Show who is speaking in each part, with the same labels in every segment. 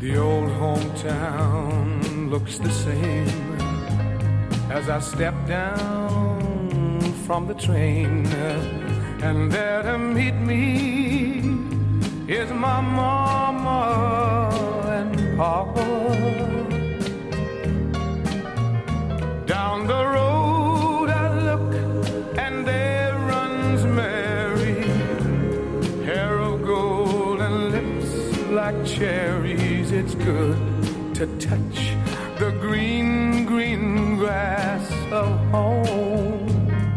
Speaker 1: The old hometown looks the same as I step down from the train, and there to meet me is my mama and papa. Down the road I look, and there runs Mary, hair of gold and lips like cherries. It's good to touch the green, green grass of home.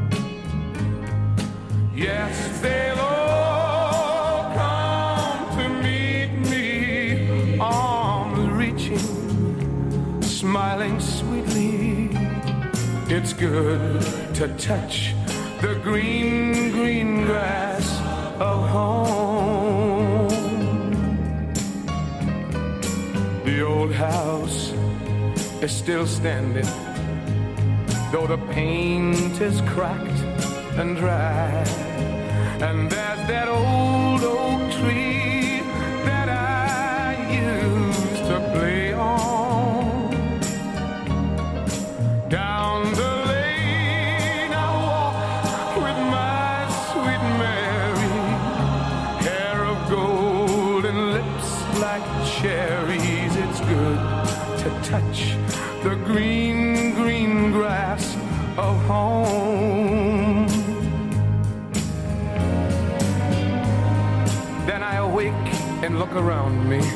Speaker 1: Yes, they'll all come to meet me, arms reaching, smiling sweetly. It's good to touch the green, green grass of home. The old house is still standing, though the paint is cracked and dry. And there's that old oak tree that I used to play on. Down the lane I walk with my sweet Mary, hair of gold and lips like cherries. It's good to touch the green, green grass of home. Then I awake and look around me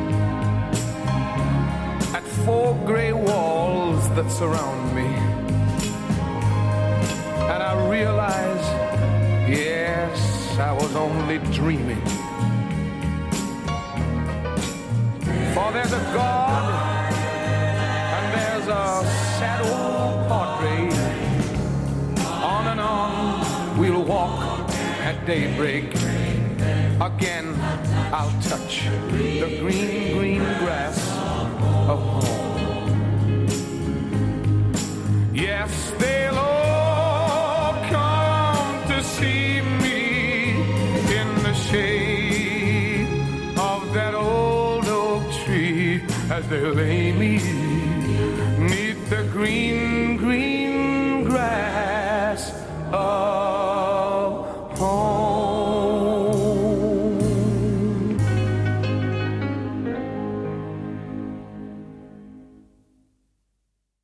Speaker 1: at four gray walls that surround me, and I realize, yes, I was only dreaming. For there's a God, and there's a sad old portrait. On and on we'll walk at daybreak. Again I'll touch the green, green grass of home. Yes, they'll all come to see me in the shade of that old oak tree, as they lay me 'neath the green,